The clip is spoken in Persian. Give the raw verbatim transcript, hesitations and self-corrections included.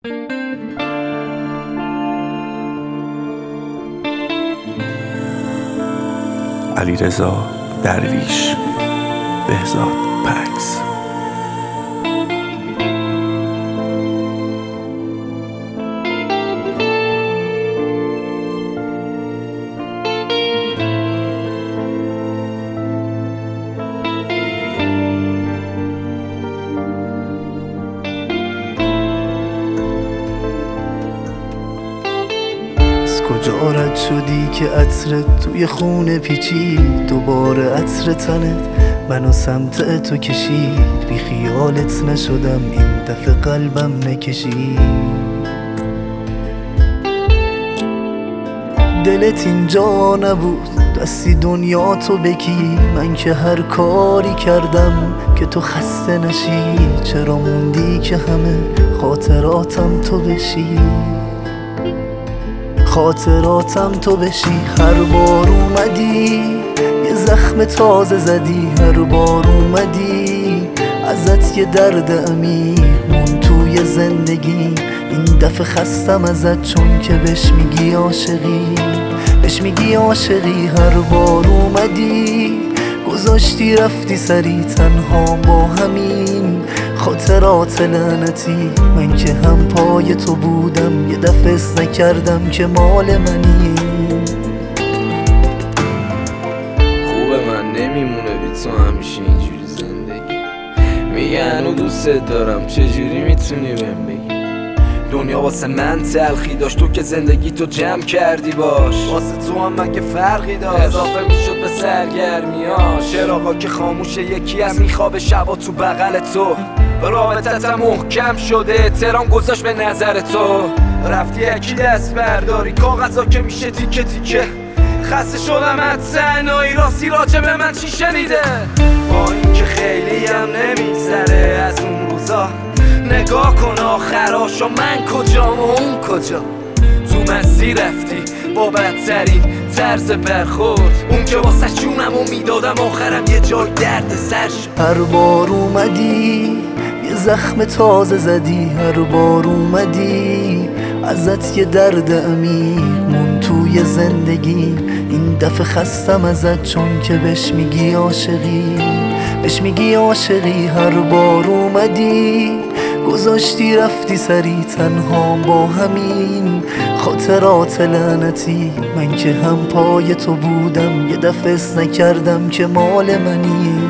علیرضا درویش، بهزاد پکس. کجا رد شدی که عطرت توی خونه پیچید، دوباره عطر تنت منو سمت تو کشید، بی خیالت نشدم این دفعه قلبم نکشید. دلت اینجا نبود دستی دنیا تو بکی، من که هر کاری کردم که تو خسته نشی، چرا موندی که همه خاطراتم تو بشی، خاطراتم تو بشی. هر بار اومدی یه زخم تازه زدی، هر بار اومدی ازت یه درد عمیق مون توی زندگی. این دفعه خستم ازت چون که بهش میگی عاشقی، بهش میگی عاشقی. هر بار اومدی گذاشتی رفتی سری تنها با همین خاطرات لعنتی. من که هم پای تو بودم یه دفعه حس نکردم که مال منی. خوبه من نمیمونه بی تو همیشه اینجوری زندگی، میگن و دوست دارم چجوری میتونی بهم بگی. دنیا واسه من تلخی داشت، تو که زندگی تو جمع کردی باش، واسه تو هم مگه فرقی داشت؟ اضافه میشد به سرگرمی ها چراغا که خاموشه، یکی از میخوابه شبا تو بغل تو. رابطت محکم شده، احترام گذاشت به نظر تو، رفتی یکی دست برداری کاغذا که میشه تیکه تیکه. خسته شدم از تنهایی، راستی راجع به من چی شنیده؟ با این که خیلی هم نمیگذره از اون روزا، نگاه کن آخراشو، من کجام و اون کجا. تو مسیر رفتی با بدترین طرز برخورد، اون که واسه جونمو میدادم آخرم یه جای درد سر شد. هر بار اومدی یه زخم تازه زدی، هر بار اومدی ازت یه درد عمیق مون توی زندگی. این دفعه خستم ازت چون که بهش میگی عاشقی، بهش میگی عاشقی. هر بار اومدی گذاشتی رفتی سری تنها با همین خاطرات لعنتی. من که هم پای تو بودم یه دفعه حس نکردم که مال منی.